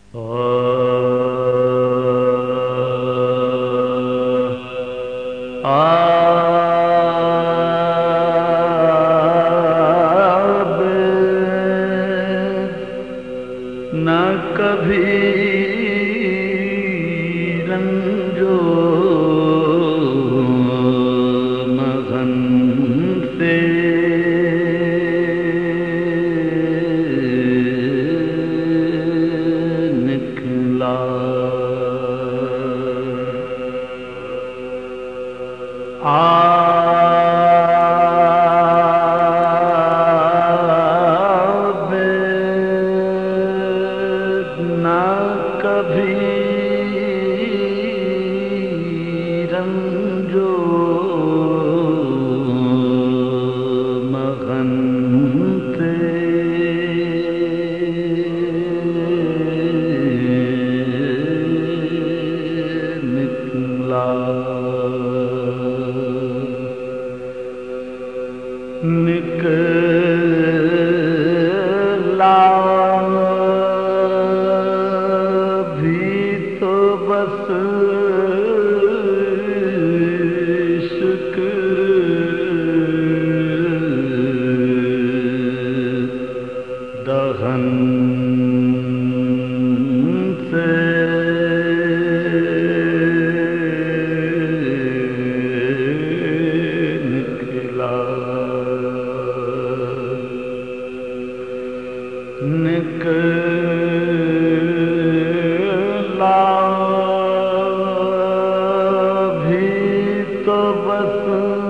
نہ کبھی رنجو مغن سے نکلا، نہ کبھی رنجو مغن سے نکلا، نکلا بھی تو بس شکر دہن سے نکلا، نکلا بھی تو بس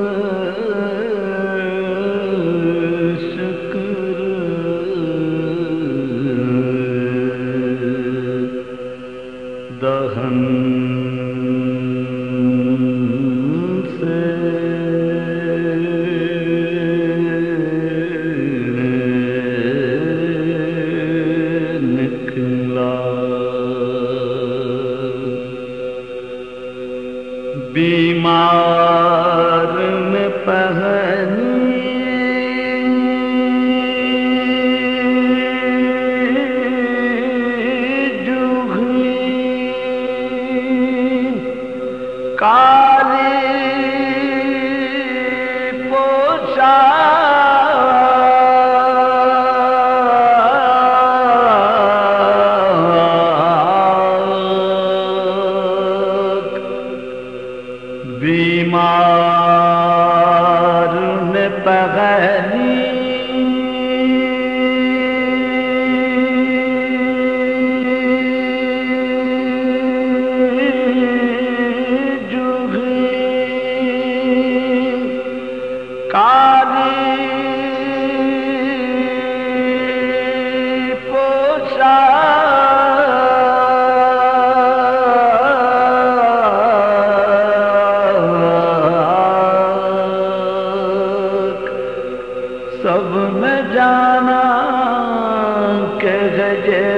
شکر دہن سے بیمار میں پہنی جوگی کالی بیمار نے پہنی جوگی کالی سب میں جانا کہ گجے